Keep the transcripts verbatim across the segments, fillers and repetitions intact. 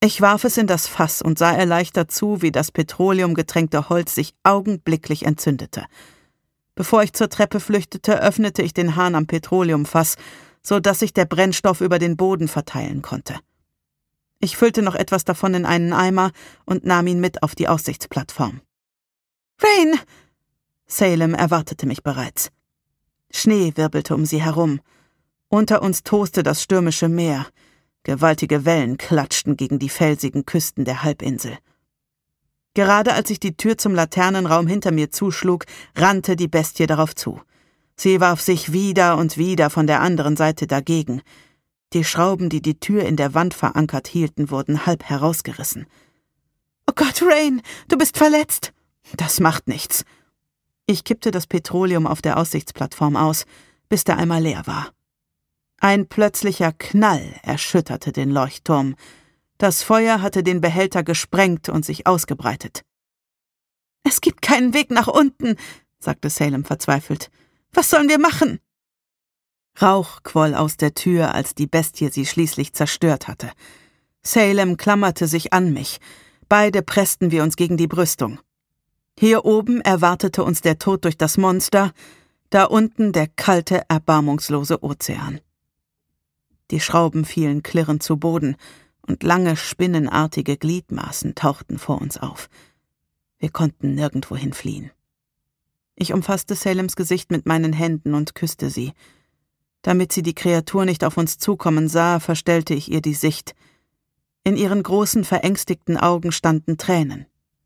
Ich warf es in das Fass und sah erleichtert zu, wie das petroleumgetränkte Holz sich augenblicklich entzündete. Bevor ich zur Treppe flüchtete, öffnete ich den Hahn am Petroleumfass, so dass sich der Brennstoff über den Boden verteilen konnte. Ich füllte noch etwas davon in einen Eimer und nahm ihn mit auf die Aussichtsplattform. »Rain!« Salem erwartete mich bereits. Schnee wirbelte um sie herum. Unter uns toste das stürmische Meer. Gewaltige Wellen klatschten gegen die felsigen Küsten der Halbinsel. Gerade als ich die Tür zum Laternenraum hinter mir zuschlug, rannte die Bestie darauf zu. Sie warf sich wieder und wieder von der anderen Seite dagegen. Die Schrauben, die die Tür in der Wand verankert hielten, wurden halb herausgerissen. »Oh Gott, Rain, du bist verletzt!« »Das macht nichts.« Ich kippte das Petroleum auf der Aussichtsplattform aus, bis der Eimer leer war. Ein plötzlicher Knall erschütterte den Leuchtturm. Das Feuer hatte den Behälter gesprengt und sich ausgebreitet. »Es gibt keinen Weg nach unten«, sagte Salem verzweifelt. »Was sollen wir machen?« Rauch quoll aus der Tür, als die Bestie sie schließlich zerstört hatte. Salem klammerte sich an mich. Beide pressten wir uns gegen die Brüstung. Hier oben erwartete uns der Tod durch das Monster, da unten der kalte, erbarmungslose Ozean. Die Schrauben fielen klirrend zu Boden, und lange, spinnenartige Gliedmaßen tauchten vor uns auf. Wir konnten nirgendwohin fliehen. Ich umfasste Salems Gesicht mit meinen Händen und küsste sie. Damit sie die Kreatur nicht auf uns zukommen sah, verstellte ich ihr die Sicht. In ihren großen, verängstigten Augen standen Tränen.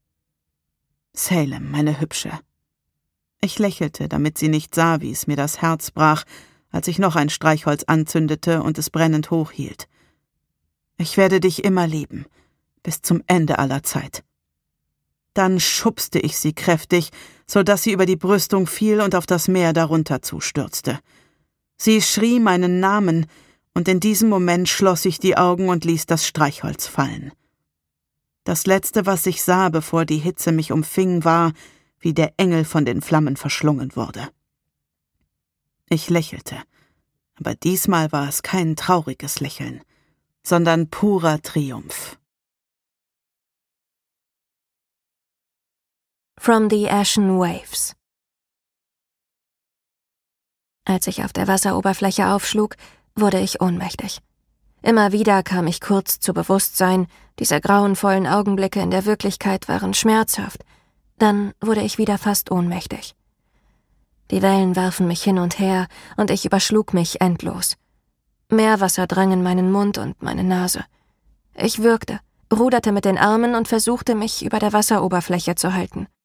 »Salem, meine Hübsche.« Ich lächelte, damit sie nicht sah, wie es mir das Herz brach, als ich noch ein Streichholz anzündete und es brennend hochhielt. »Ich werde dich immer lieben, bis zum Ende aller Zeit.« Dann schubste ich sie kräftig, so dass sie über die Brüstung fiel und auf das Meer darunter zustürzte. Sie schrie meinen Namen, und in diesem Moment schloss ich die Augen und ließ das Streichholz fallen. Das Letzte, was ich sah, bevor die Hitze mich umfing, war, wie der Engel von den Flammen verschlungen wurde. Ich lächelte, aber diesmal war es kein trauriges Lächeln, sondern purer Triumph. From the Ashen Waves. Als ich auf der Wasseroberfläche aufschlug, wurde ich ohnmächtig. Immer wieder kam ich kurz zu Bewusstsein, diese grauenvollen Augenblicke in der Wirklichkeit waren schmerzhaft, dann wurde ich wieder fast ohnmächtig. Die Wellen warfen mich hin und her, und ich überschlug mich endlos. Meerwasser drang in meinen Mund und meine Nase. Ich würgte, ruderte mit den Armen und versuchte, mich über der Wasseroberfläche zu halten.